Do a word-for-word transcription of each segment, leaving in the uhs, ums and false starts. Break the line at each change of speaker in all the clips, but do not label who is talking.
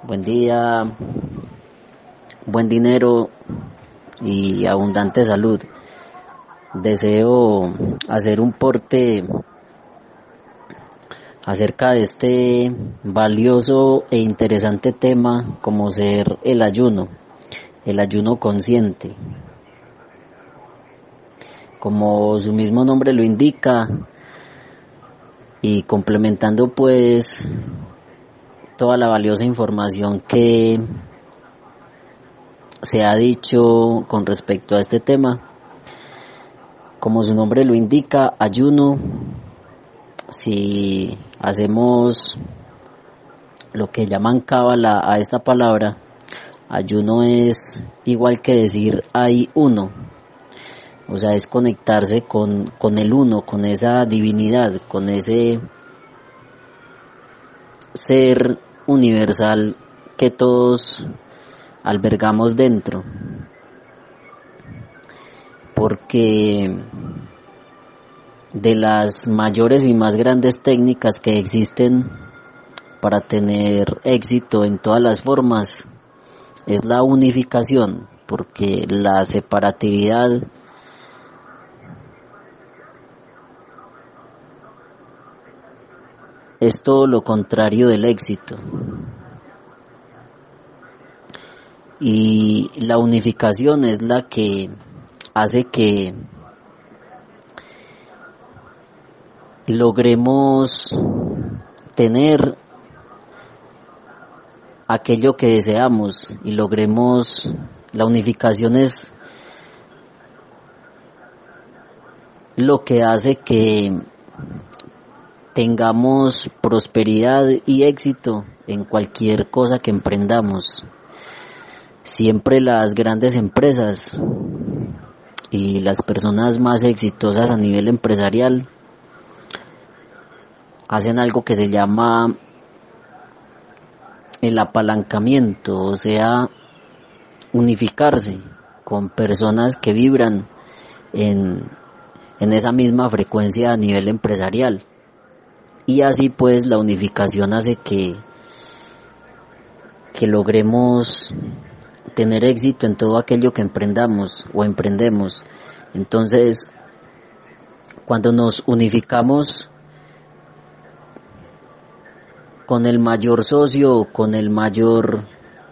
Buen día, buen dinero y abundante salud. Deseo hacer un porte acerca de este valioso e interesante tema como ser el ayuno, el ayuno consciente. Como su mismo nombre lo indica, y complementando pues toda la valiosa información que se ha dicho con respecto a este tema, como su nombre lo indica, ayuno, si hacemos lo que llaman cábala a esta palabra, ayuno es igual que decir hay uno, o sea, es conectarse con, con el uno, con esa divinidad, con ese ser universal que todos albergamos dentro, porque de las mayores y más grandes técnicas que existen para tener éxito en todas las formas es la unificación, porque la separatividad es todo lo contrario del éxito. Y la unificación es la que hace que logremos tener aquello que deseamos y logremos, la unificación es lo que hace que tengamos prosperidad y éxito en cualquier cosa que emprendamos. Siempre las grandes empresas y las personas más exitosas a nivel empresarial hacen algo que se llama el apalancamiento, o sea, unificarse con personas que vibran en, en esa misma frecuencia a nivel empresarial. Y así pues la unificación hace que, que logremos tener éxito en todo aquello que emprendamos o emprendemos. Entonces, cuando nos unificamos con el mayor socio, con el mayor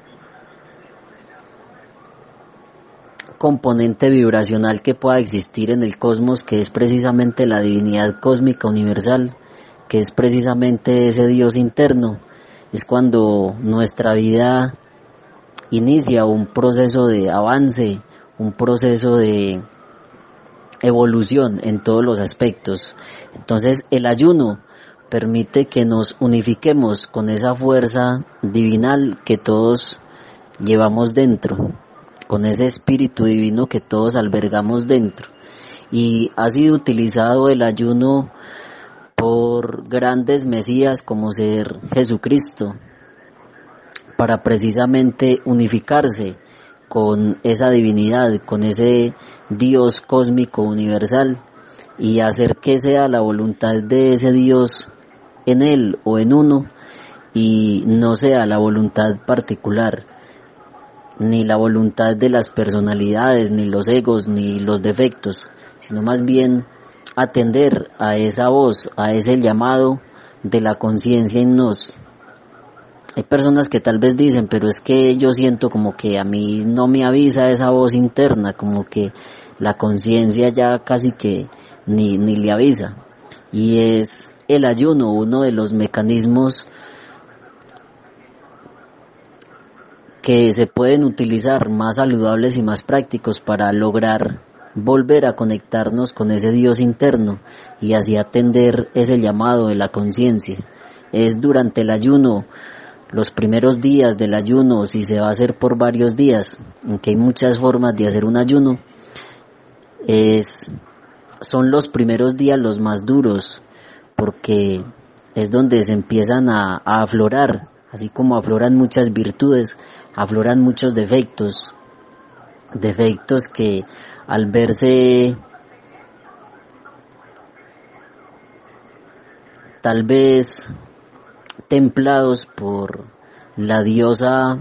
componente vibracional que pueda existir en el cosmos, que es precisamente la divinidad cósmica universal, que es precisamente ese Dios interno, es cuando nuestra vida inicia un proceso de avance, un proceso de evolución en todos los aspectos. Entonces el ayuno permite que nos unifiquemos con esa fuerza divinal que todos llevamos dentro, con ese espíritu divino que todos albergamos dentro. Y ha sido utilizado el ayuno por grandes mesías como ser Jesucristo, para precisamente unificarse con esa divinidad, con ese Dios cósmico universal, y hacer que sea la voluntad de ese Dios en él o en uno, y no sea la voluntad particular, ni la voluntad de las personalidades, ni los egos, ni los defectos, sino más bien atender a esa voz, a ese llamado de la conciencia en nos. Hay personas que tal vez dicen, pero es que yo siento como que a mí no me avisa esa voz interna, como que la conciencia ya casi que ni, ni le avisa. Y es el ayuno uno de los mecanismos que se pueden utilizar más saludables y más prácticos para lograr volver a conectarnos con ese Dios interno y así atender ese llamado de la conciencia. Es durante el ayuno, los primeros días del ayuno, si se va a hacer por varios días, aunque hay muchas formas de hacer un ayuno, es, son los primeros días los más duros, porque es donde se empiezan a, a aflorar, así como afloran muchas virtudes, afloran muchos defectos, defectos que al verse tal vez templados por la diosa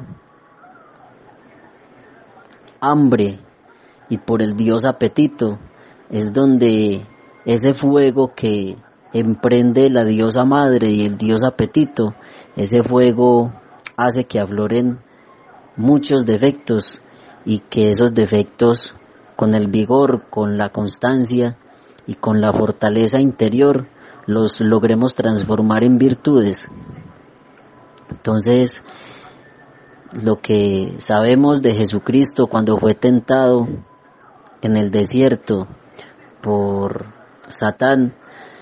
hambre y por el dios apetito, es donde ese fuego que emprende la diosa madre y el dios apetito, ese fuego hace que afloren muchos defectos y que esos defectos, con el vigor, con la constancia y con la fortaleza interior, los logremos transformar en virtudes. Entonces, lo que sabemos de Jesucristo cuando fue tentado en el desierto por Satán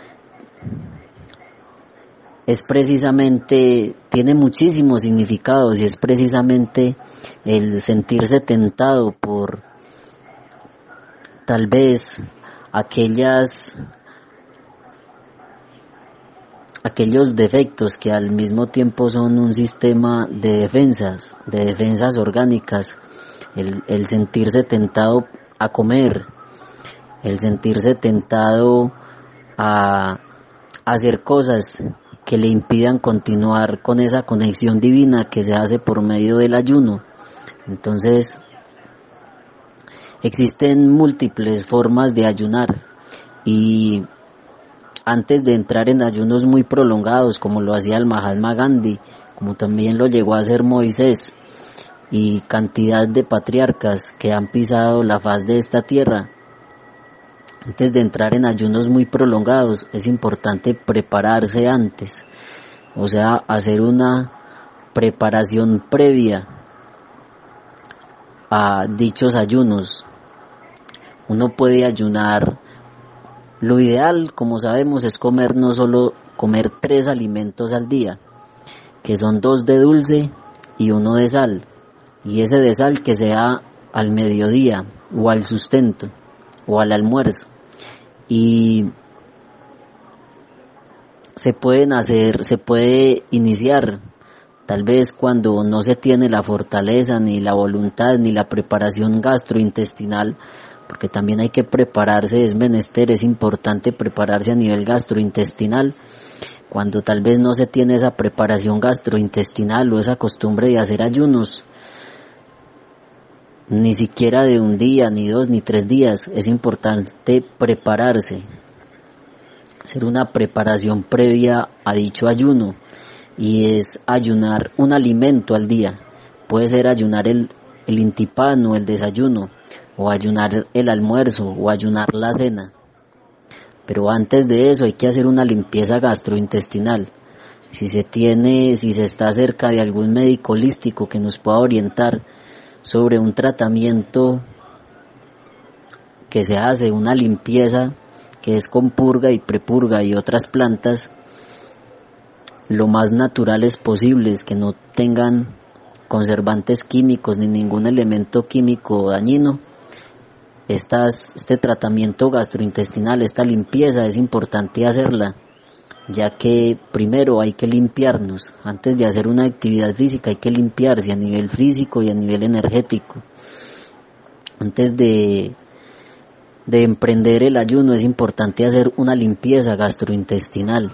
es precisamente, tiene muchísimos significados y es precisamente el sentirse tentado por tal vez aquellas aquellos defectos que al mismo tiempo son un sistema de defensas, de defensas orgánicas, el, el sentirse tentado a comer, el sentirse tentado a hacer cosas que le impidan continuar con esa conexión divina que se hace por medio del ayuno. Entonces, existen múltiples formas de ayunar y antes de entrar en ayunos muy prolongados, como lo hacía el Mahatma Gandhi, como también lo llegó a hacer Moisés y cantidad de patriarcas que han pisado la faz de esta tierra, antes de entrar en ayunos muy prolongados es importante prepararse antes, o sea, hacer una preparación previa a dichos ayunos. Uno puede ayunar. Lo ideal, como sabemos, es comer no solo comer tres alimentos al día, que son dos de dulce y uno de sal, y ese de sal que sea al mediodía o al sustento o al almuerzo. Y se pueden hacer, se puede iniciar tal vez cuando no se tiene la fortaleza, ni la voluntad, ni la preparación gastrointestinal, porque también hay que prepararse, es menester, es importante prepararse a nivel gastrointestinal. Cuando tal vez no se tiene esa preparación gastrointestinal o esa costumbre de hacer ayunos, ni siquiera de un día, ni dos, ni tres días, es importante prepararse, hacer una preparación previa a dicho ayuno, y es ayunar un alimento al día. Puede ser ayunar el, el intipán o el desayuno, o ayunar el almuerzo, o ayunar la cena. Pero antes de eso hay que hacer una limpieza gastrointestinal. Si se tiene, si se está cerca de algún médico holístico que nos pueda orientar sobre un tratamiento que se hace, una limpieza que es con purga y prepurga y otras plantas, lo más naturales posibles, que no tengan conservantes químicos ni ningún elemento químico dañino. Estas, este tratamiento gastrointestinal, esta limpieza es importante hacerla, ya que primero hay que limpiarnos. Antes de hacer una actividad física hay que limpiarse a nivel físico y a nivel energético. Antes de, de emprender el ayuno es importante hacer una limpieza gastrointestinal.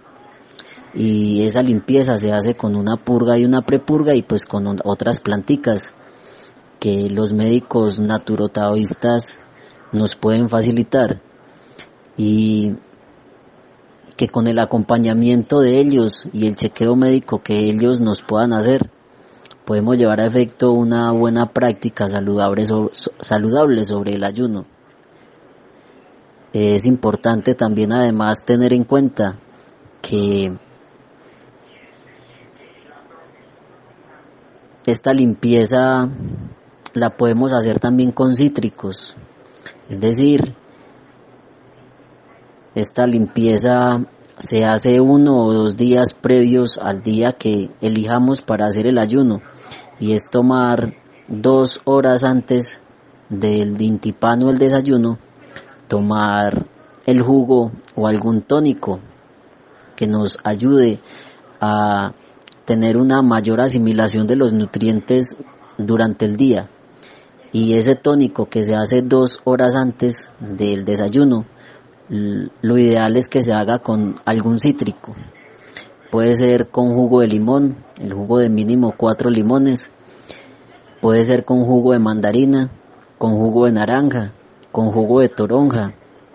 Y esa limpieza se hace con una purga y una prepurga y pues con un, otras planticas que los médicos naturotaoístas nos pueden facilitar, y que con el acompañamiento de ellos y el chequeo médico que ellos nos puedan hacer, podemos llevar a efecto una buena práctica saludable sobre, saludable sobre el ayuno. Es importante también además tener en cuenta que esta limpieza la podemos hacer también con cítricos, es decir, esta limpieza se hace uno o dos días previos al día que elijamos para hacer el ayuno, y es tomar dos horas antes del intipán o el desayuno, tomar el jugo o algún tónico que nos ayude a tener una mayor asimilación de los nutrientes durante el día. Y ese tónico que se hace dos horas antes del desayuno, lo ideal es que se haga con algún cítrico. puede ser con jugo de limón, el jugo de mínimo cuatro limones, puede ser con jugo de mandarina, con jugo de naranja, con jugo de toronja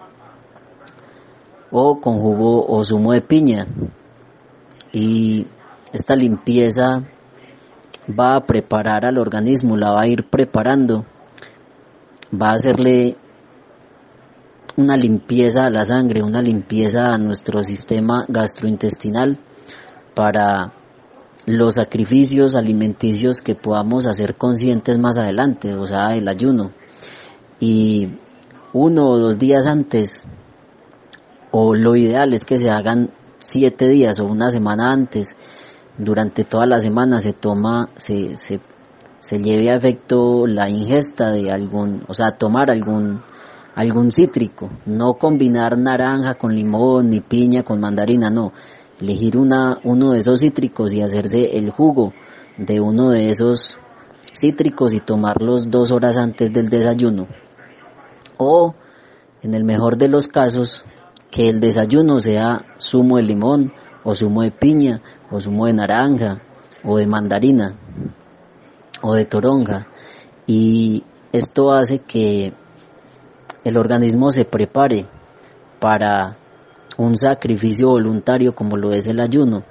o con jugo o zumo de piña. Y esta limpieza va a preparar al organismo, la va a ir preparando, va a hacerle una limpieza a la sangre, una limpieza a nuestro sistema gastrointestinal para los sacrificios alimenticios que podamos hacer conscientes más adelante, o sea, el ayuno. Y uno o dos días antes, o lo ideal es que se hagan siete días o una semana antes, durante toda la semana se toma, se, se, se lleve a efecto la ingesta de algún, o sea, tomar algún, algún cítrico, no combinar naranja con limón ni piña con mandarina, no, elegir una, uno de esos cítricos y hacerse el jugo de uno de esos cítricos y tomarlos dos horas antes del desayuno. O, en el mejor de los casos, que el desayuno sea zumo de limón, o zumo de piña, o zumo de naranja, o de mandarina, o de toronja. Y esto hace que el organismo se prepare para un sacrificio voluntario como lo es el ayuno.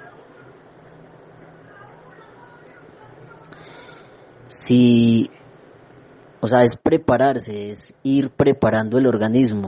Si, o sea, es prepararse, es ir preparando el organismo.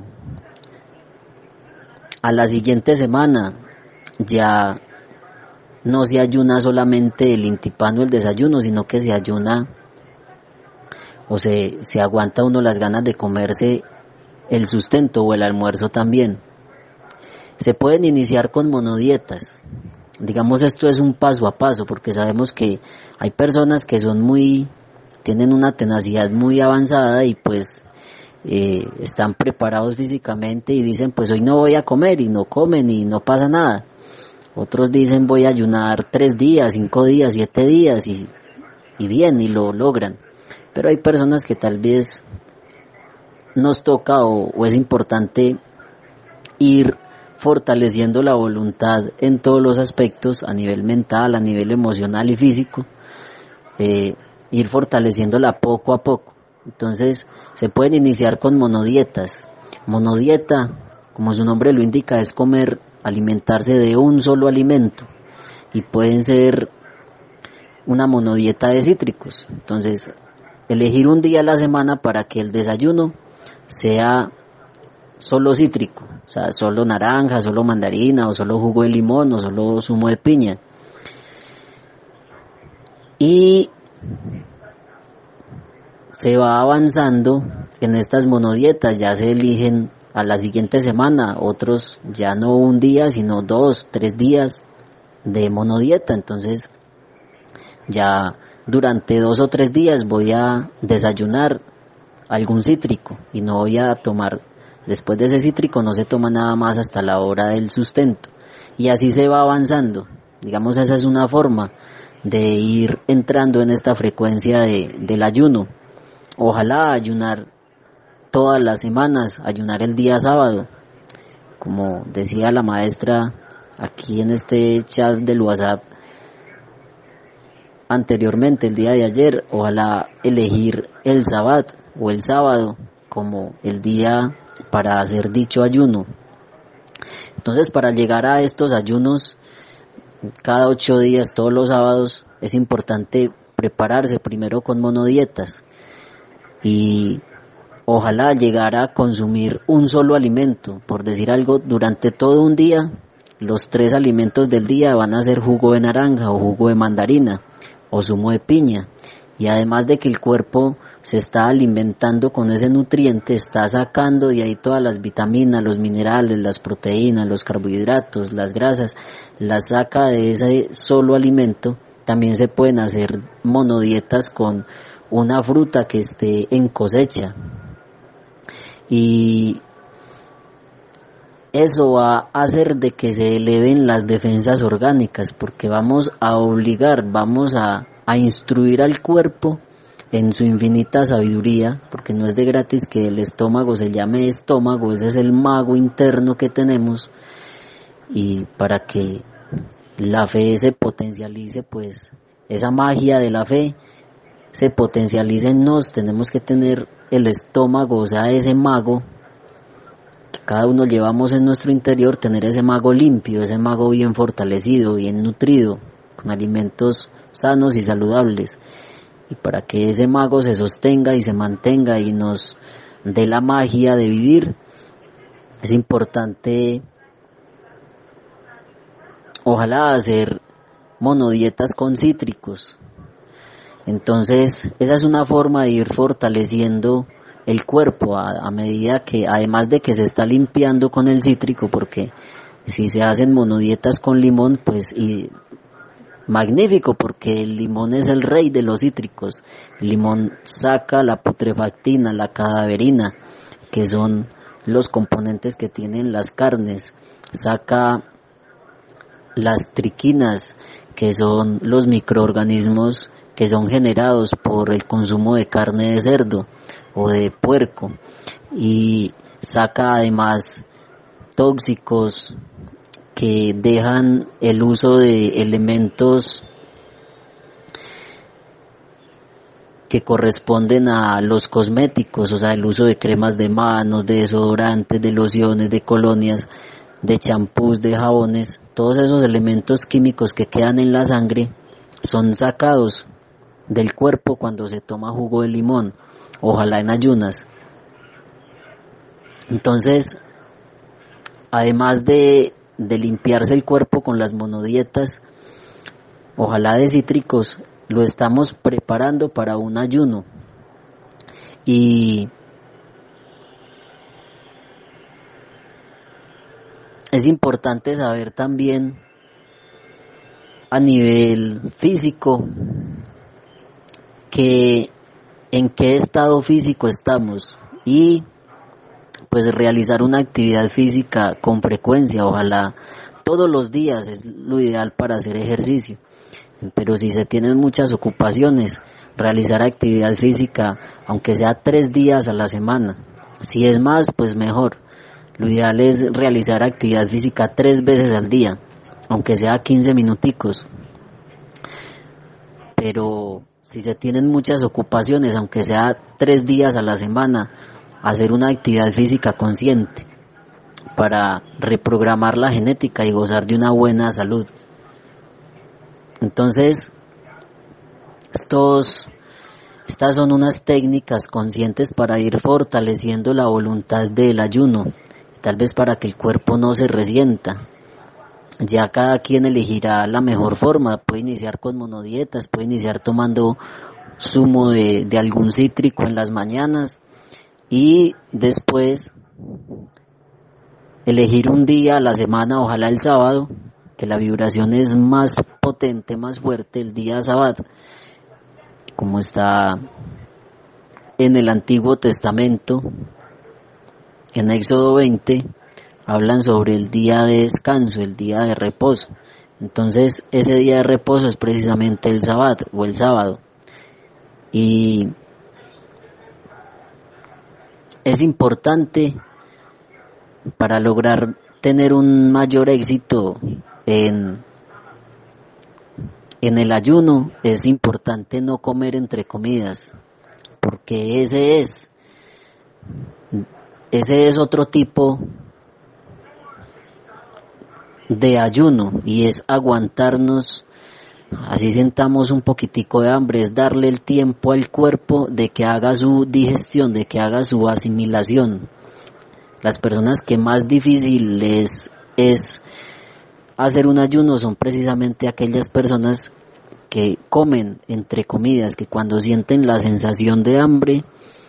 A la siguiente semana ya no se ayuna solamente el intipano, el desayuno, sino que se ayuna o se, se aguanta uno las ganas de comerse el sustento o el almuerzo también. Se pueden iniciar con monodietas. Digamos, esto es un paso a paso, porque sabemos que hay personas que son muy, tienen una tenacidad muy avanzada y pues eh, están preparados físicamente y dicen, pues hoy no voy a comer, y no comen y no pasa nada. Otros dicen, voy a ayunar tres días, cinco días, siete días y, y bien, y lo logran. Pero hay personas que tal vez nos toca o, o es importante ir fortaleciendo la voluntad en todos los aspectos, a nivel mental, a nivel emocional y físico, eh, ir fortaleciéndola poco a poco. Entonces se pueden iniciar con monodietas. Monodieta, como su nombre lo indica, es comer, alimentarse de un solo alimento, y pueden ser una monodieta de cítricos. Entonces, elegir un día a la semana para que el desayuno sea solo cítrico, o sea, solo naranja, solo mandarina, o solo jugo de limón, o solo zumo de piña. Y se va avanzando en estas monodietas, ya se eligen a la siguiente semana, otros ya no un día, sino dos, tres días de monodieta. Entonces, ya durante dos o tres días voy a desayunar algún cítrico y no voy a tomar, después de ese cítrico no se toma nada más hasta la hora del sustento, y así se va avanzando. Digamos, esa es una forma de ir entrando en esta frecuencia de, del ayuno. Ojalá ayunar todas las semanas, ayunar el día sábado, como decía la maestra aquí en este chat del WhatsApp anteriormente, el día de ayer. Ojalá elegir el Sabbat o el sábado como el día para hacer dicho ayuno. Entonces, para llegar a estos ayunos cada ocho días, todos los sábados, es importante prepararse primero con monodietas y ojalá llegar a consumir un solo alimento. Por decir algo, durante todo un día, los tres alimentos del día van a ser jugo de naranja o jugo de mandarina o zumo de piña, y además de que el cuerpo se está alimentando con ese nutriente, está sacando de ahí todas las vitaminas, los minerales, las proteínas, los carbohidratos, las grasas, las saca de ese solo alimento. También se pueden hacer monodietas con una fruta que esté en cosecha, y eso va a hacer de que se eleven las defensas orgánicas, porque vamos a obligar, vamos a, a instruir al cuerpo en su infinita sabiduría, porque no es de gratis que el estómago se llame estómago, ese es el mago interno que tenemos, y para que la fe se potencialice, pues esa magia de la fe se potencializa en nos. Tenemos que tener el estómago, o sea, ese mago que cada uno llevamos en nuestro interior, tener ese mago limpio, ese mago bien fortalecido, bien nutrido, con alimentos sanos y saludables. Y para que ese mago se sostenga y se mantenga y nos dé la magia de vivir, es importante, ojalá, hacer monodietas con cítricos. Entonces, esa es una forma de ir fortaleciendo el cuerpo a, a medida que, además de que se está limpiando con el cítrico, porque si se hacen monodietas con limón, pues y magnífico, porque el limón es el rey de los cítricos. El limón saca la putrefactina, la cadaverina, que son los componentes que tienen las carnes, saca las triquinas, que son los microorganismos que son generados por el consumo de carne de cerdo o de puerco, y saca además tóxicos que dejan el uso de elementos que corresponden a los cosméticos, o sea, el uso de cremas de manos, de desodorantes, de lociones, de colonias, de champús, de jabones. Todos esos elementos químicos que quedan en la sangre son sacados del cuerpo cuando se toma jugo de limón, ojalá en ayunas. Entonces, además de, de limpiarse el cuerpo con las monodietas, ojalá de cítricos, lo estamos preparando para un ayuno. Y es importante saber también a nivel físico que en qué estado físico estamos, y pues realizar una actividad física con frecuencia, ojalá todos los días es lo ideal para hacer ejercicio. Pero si se tienen muchas ocupaciones, realizar actividad física, aunque sea tres días a la semana. Si es más, pues mejor. Lo ideal es realizar actividad física tres veces al día, aunque sea quince minuticos. Pero si se tienen muchas ocupaciones, aunque sea tres días a la semana, hacer una actividad física consciente para reprogramar la genética y gozar de una buena salud. Entonces, estos, estas son unas técnicas conscientes para ir fortaleciendo la voluntad del ayuno, tal vez para que el cuerpo no se resienta. Ya cada quien elegirá la mejor forma, puede iniciar con monodietas, puede iniciar tomando zumo de, de algún cítrico en las mañanas, y después elegir un día a la semana, ojalá el sábado, que la vibración es más potente, más fuerte, el día sábado, como está en el Antiguo Testamento, en Éxodo veinte, hablan sobre el día de descanso, el día de reposo. Entonces ese día de reposo es precisamente el sábado o el sábado. Y es importante para lograr tener un mayor éxito en, en el ayuno, es importante no comer entre comidas, porque ese es, ese es otro tipo de ayuno, y es aguantarnos, así sentamos un poquitico de hambre, es darle el tiempo al cuerpo de que haga su digestión, de que haga su asimilación. Las personas que más difícil les es hacer un ayuno son precisamente aquellas personas que comen entre comidas, que cuando sienten la sensación de hambre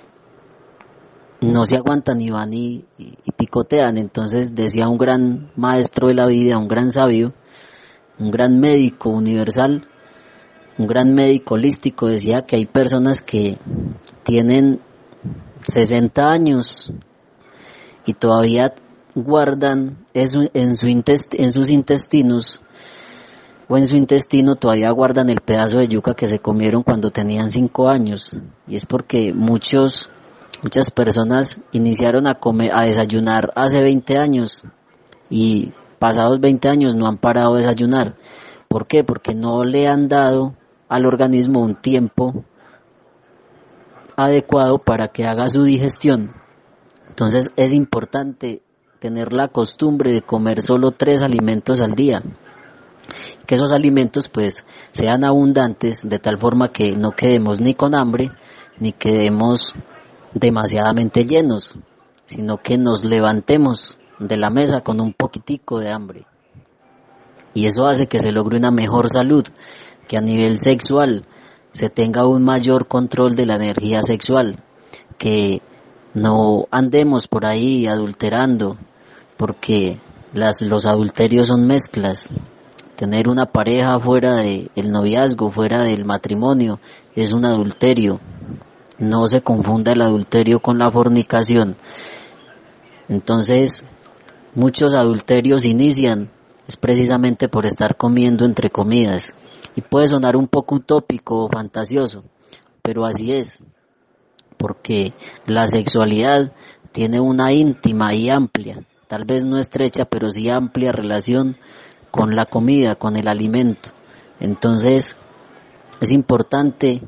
no se aguantan y van y, y, y picotean. Entonces decía un gran maestro de la vida, un gran sabio, un gran médico universal, un gran médico holístico, decía que hay personas que tienen sesenta años y todavía guardan eso en, su intest- en sus intestinos, o en su intestino todavía guardan el pedazo de yuca que se comieron cuando tenían cinco años, y es porque muchos muchas personas iniciaron a comer, a desayunar hace veinte años, y pasados veinte años no han parado de desayunar. ¿Por qué? Porque no le han dado al organismo un tiempo adecuado para que haga su digestión. Entonces es importante tener la costumbre de comer solo tres alimentos al día, que esos alimentos pues sean abundantes de tal forma que no quedemos ni con hambre ni quedemos demasiadamente llenos, sino que nos levantemos de la mesa con un poquitico de hambre. Y eso hace que se logre una mejor salud, que a nivel sexual se tenga un mayor control de la energía sexual, que no andemos por ahí adulterando, porque las, los adulterios son mezclas. Tener una pareja fuera del noviazgo, fuera del matrimonio, es un adulterio. No se confunda el adulterio con la fornicación. Entonces, muchos adulterios inician es precisamente por estar comiendo entre comidas. Y puede sonar un poco utópico o fantasioso, pero así es, porque la sexualidad tiene una íntima y amplia, tal vez no estrecha, pero sí amplia relación con la comida, con el alimento. Entonces, es importante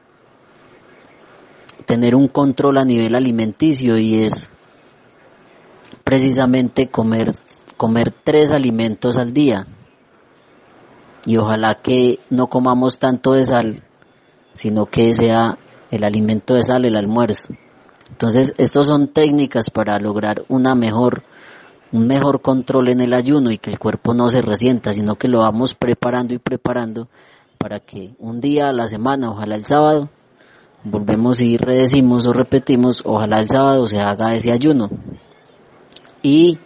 tener un control a nivel alimenticio y es precisamente comer comer tres alimentos al día, y ojalá que no comamos tanto de sal, sino que sea el alimento de sal el almuerzo. Entonces, estas son técnicas para lograr una mejor, un mejor control en el ayuno y que el cuerpo no se resienta, sino que lo vamos preparando y preparando para que un día a la semana, ojalá el sábado, volvemos y redecimos o repetimos, ojalá el sábado se haga ese ayuno. Y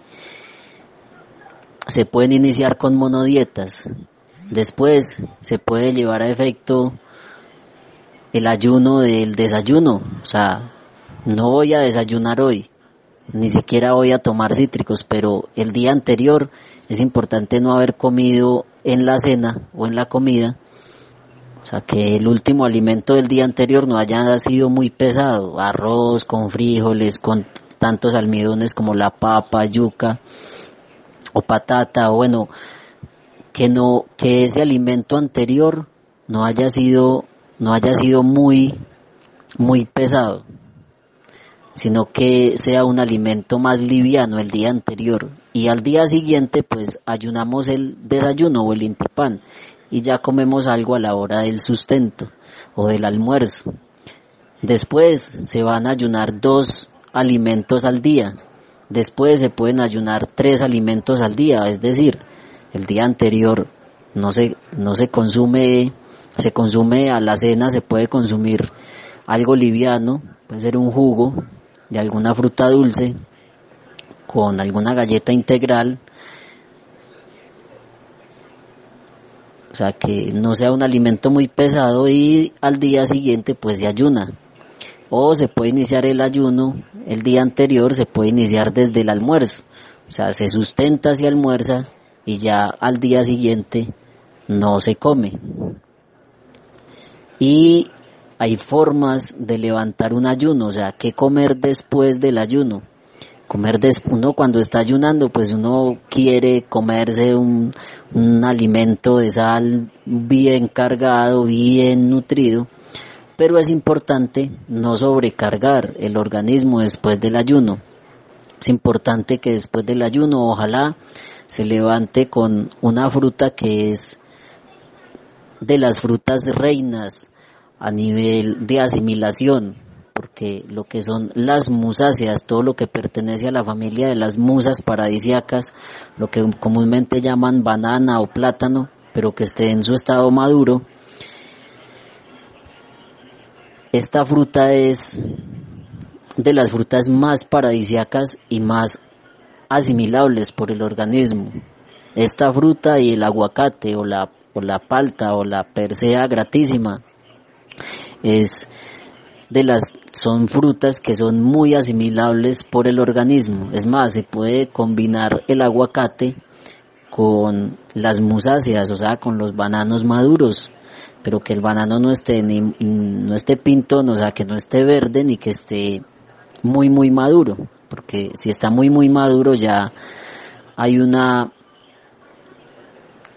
se pueden iniciar con monodietas, después se puede llevar a efecto el ayuno del desayuno, o sea, no voy a desayunar hoy, ni siquiera voy a tomar cítricos, pero el día anterior es importante no haber comido en la cena o en la comida, o sea, que el último alimento del día anterior no haya sido muy pesado, arroz con frijoles, con tantos almidones como la papa, yuca o patata, o bueno, que no, que ese alimento anterior no haya sido, no haya sido muy, muy pesado, sino que sea un alimento más liviano el día anterior, y al día siguiente pues ayunamos el desayuno o el intipan, y ya comemos algo a la hora del sustento o del almuerzo. Después se van a ayunar dos alimentos al día. Después se pueden ayunar tres alimentos al día, es decir, el día anterior no se, no se consume, se consume a la cena, se puede consumir algo liviano, puede ser un jugo de alguna fruta dulce con alguna galleta integral, o sea que no sea un alimento muy pesado, y al día siguiente pues se ayuna. O se puede iniciar el ayuno el día anterior, se puede iniciar desde el almuerzo, o sea, se sustenta, se almuerza y ya al día siguiente no se come. Y hay formas de levantar un ayuno, o sea, ¿qué comer después del ayuno? Comer des- uno cuando está ayunando, pues uno quiere comerse un, un alimento de sal bien cargado, bien nutrido, pero es importante no sobrecargar el organismo después del ayuno. Es importante que después del ayuno ojalá se levante con una fruta que es de las frutas reinas a nivel de asimilación, porque lo que son las musáceas, todo lo que pertenece a la familia de las musas paradisíacas, lo que comúnmente llaman banana o plátano, pero que esté en su estado maduro, esta fruta es de las frutas más paradisíacas y más asimilables por el organismo. Esta fruta y el aguacate o la, o la palta o la persea gratísima es de las, son frutas que son muy asimilables por el organismo. Es más, se puede combinar el aguacate con las musáceas, o sea, con los bananos maduros, pero que el banano no esté ni no esté pintón, o sea, que no esté verde ni que esté muy muy maduro, porque si está muy muy maduro ya hay una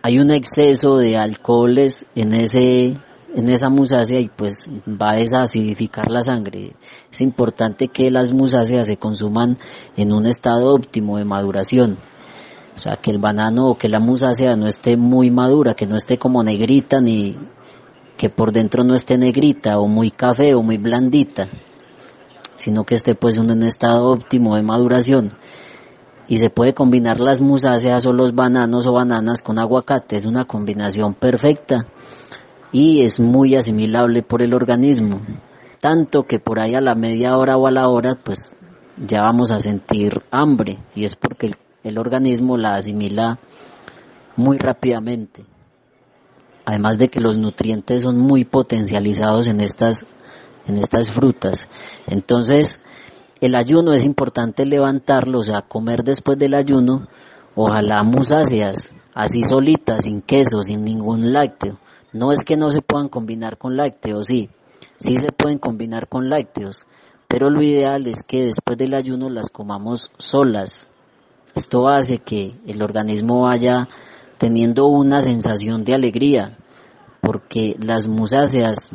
hay un exceso de alcoholes en ese en esa musácea y pues va a desacidificar la sangre. Es importante que las musáceas se consuman en un estado óptimo de maduración. O sea, que el banano o que la musácea no esté muy madura, que no esté como negrita, ni que por dentro no esté negrita o muy café o muy blandita, sino que esté pues en un estado óptimo de maduración. Y se puede combinar las musáceas o los bananos o bananas con aguacate, es una combinación perfecta y es muy asimilable por el organismo, tanto que por ahí a la media hora o a la hora pues ya vamos a sentir hambre, y es porque el, el organismo la asimila muy rápidamente, además de que los nutrientes son muy potencializados en estas, en estas frutas. Entonces el ayuno es importante levantarlo, o sea, comer después del ayuno, ojalá musáceas, así solitas, sin queso, sin ningún lácteo. No es que no se puedan combinar con lácteos, sí, sí se pueden combinar con lácteos, pero lo ideal es que después del ayuno las comamos solas. Esto hace que el organismo vaya teniendo una sensación de alegría, porque las musáceas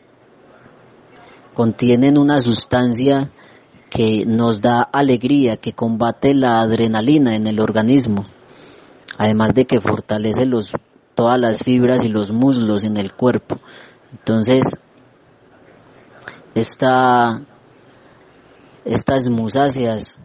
contienen una sustancia que nos da alegría, que combate la adrenalina en el organismo, además de que fortalece los, todas las fibras y los muslos en el cuerpo. Entonces, esta, estas musáceas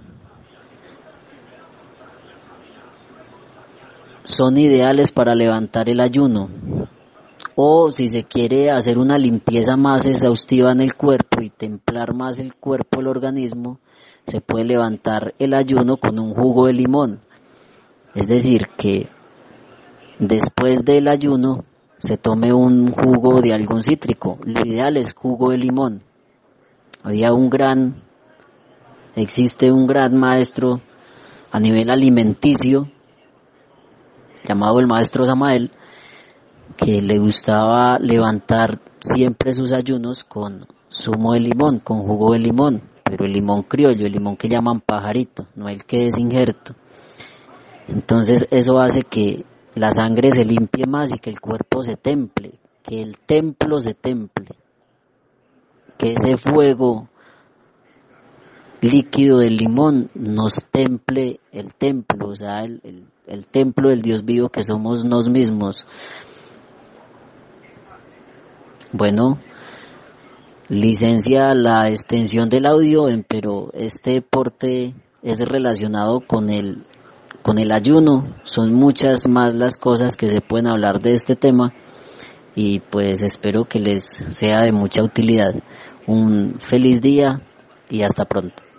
son ideales para levantar el ayuno, o si se quiere hacer una limpieza más exhaustiva en el cuerpo y templar más el cuerpo, el organismo, se puede levantar el ayuno con un jugo de limón. Es decir, que después del ayuno se tome un jugo de algún cítrico. Lo ideal es jugo de limón. Había un gran, existe un gran maestro a nivel alimenticio llamado el maestro Samael, que le gustaba levantar siempre sus ayunos con zumo de limón, con jugo de limón, pero el limón criollo, el limón que llaman pajarito, no el que es injerto. Entonces eso hace que la sangre se limpie más y que el cuerpo se temple, que el templo se temple, que ese fuego líquido del limón nos temple el templo, o sea, el, el, el templo del Dios vivo que somos nosotros mismos. Bueno, licencia la extensión del audio, pero este deporte es relacionado con el, con el ayuno. Son muchas más las cosas que se pueden hablar de este tema y pues espero que les sea de mucha utilidad. Un feliz día y hasta pronto.